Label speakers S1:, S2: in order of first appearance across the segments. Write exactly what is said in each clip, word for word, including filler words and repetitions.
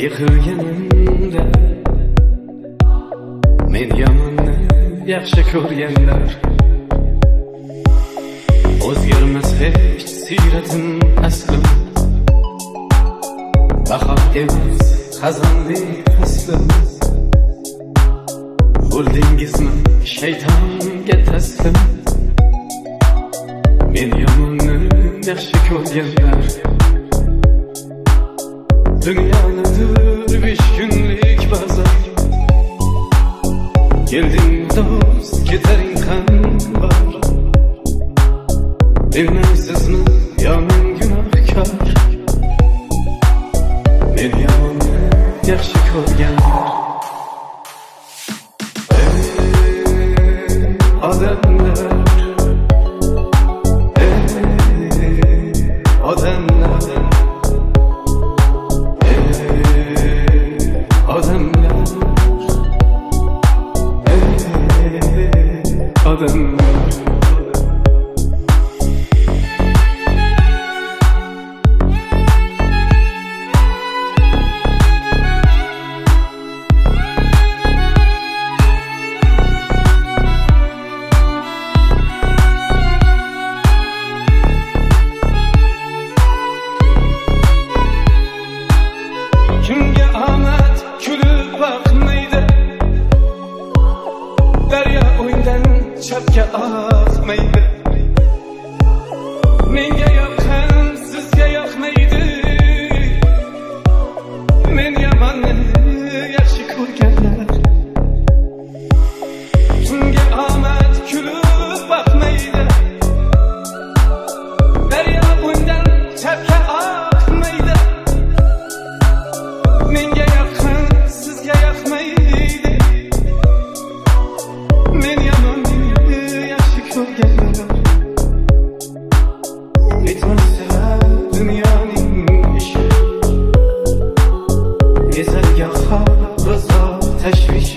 S1: yiqilganimda men yomonni yaxshi ko'rganlar, o'zgarmas hech siyratim aslim, bahor emas xazondek faslim. Bo'ldingizmi shaytonga taslim, men yomonni yaxshi ko'rganlar, dunyonidir besh kunlik bozor. Kelding do'st, ketaring ham bor, bilmaysizmi yo men gunohkor, men yomonni yaxshi ko'rganlar. Odamlar, odamlar, odamlar, odamlar. Kimga omad kulib boqmaydi, daryo o'yindan chapga oqmaydi. Menga yoqqan sizga yoqmaydi, men yomonni yaxshi ko'rganlar. Kimga omad kulib boqmaydi, daryo o'yindan chapga oqmaydi. Menga yoqqan sizga yoqmaydi, men yomonni yaxshi ko'rganlar. Bitmasa dunyoning ishi, ezargoh rizo tashvish,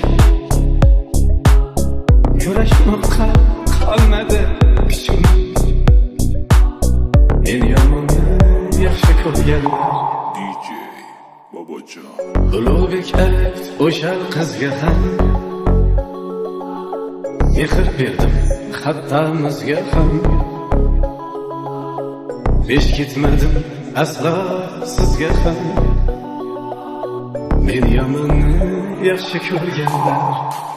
S1: kurashmoqqa qolmadi kuchim, men yomonni yaxshi ko'rganlar. Ulug'bek ayt o'sha qizga ham, mehr berdim hattomizga ham, besh ketmadim aslo sizga ham, men yomonni yaxshi ko'rganlar.